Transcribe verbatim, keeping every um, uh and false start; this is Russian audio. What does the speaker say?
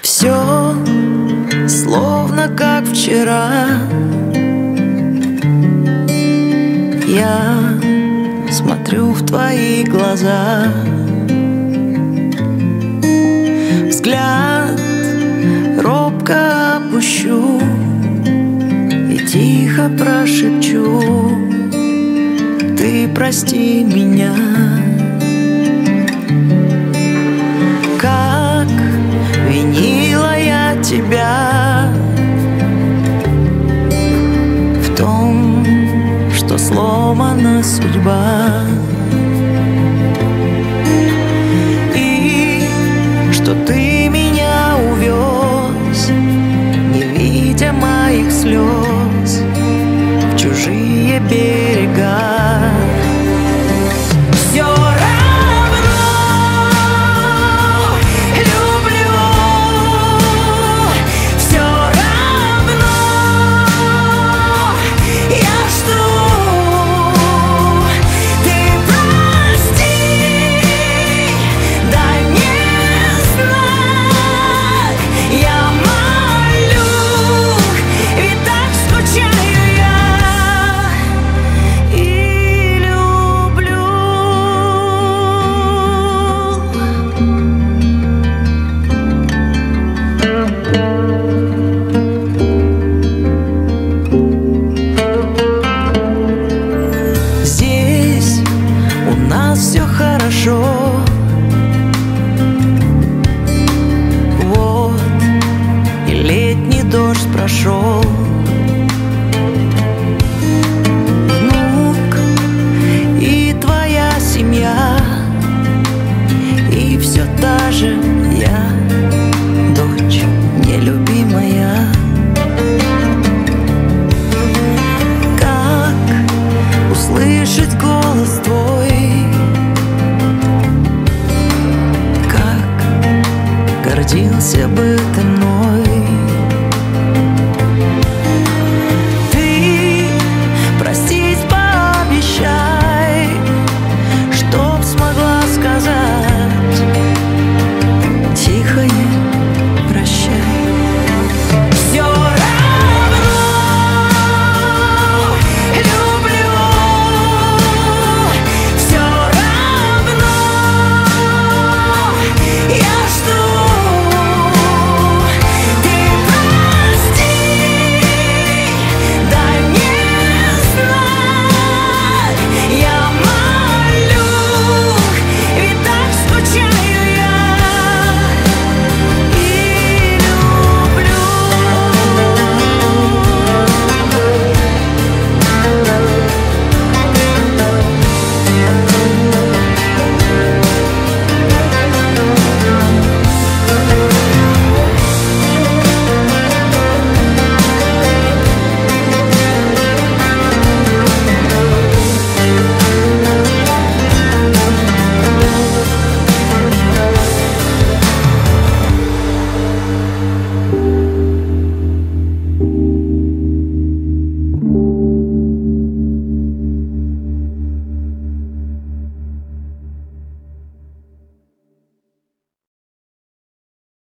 Все словно как вчера. Я смотрю в твои глаза, взгляд робко опущу и тихо прошепчу: ты прости меня. Как винила я тебя в том, что сломана судьба, и что ты меня увез, не видя моих слез, в чужие берега. Все равно люблю, все равно я жду. Ты прости, дай мне знак, я молю, ведь так скучаю я и люблю. Здесь у нас все хорошо. Вот и летний дождь прошел. Внук и твоя семья, и все та же я, дочь нелюбимая. Как услышать голос твой, как гордился бы ты мной.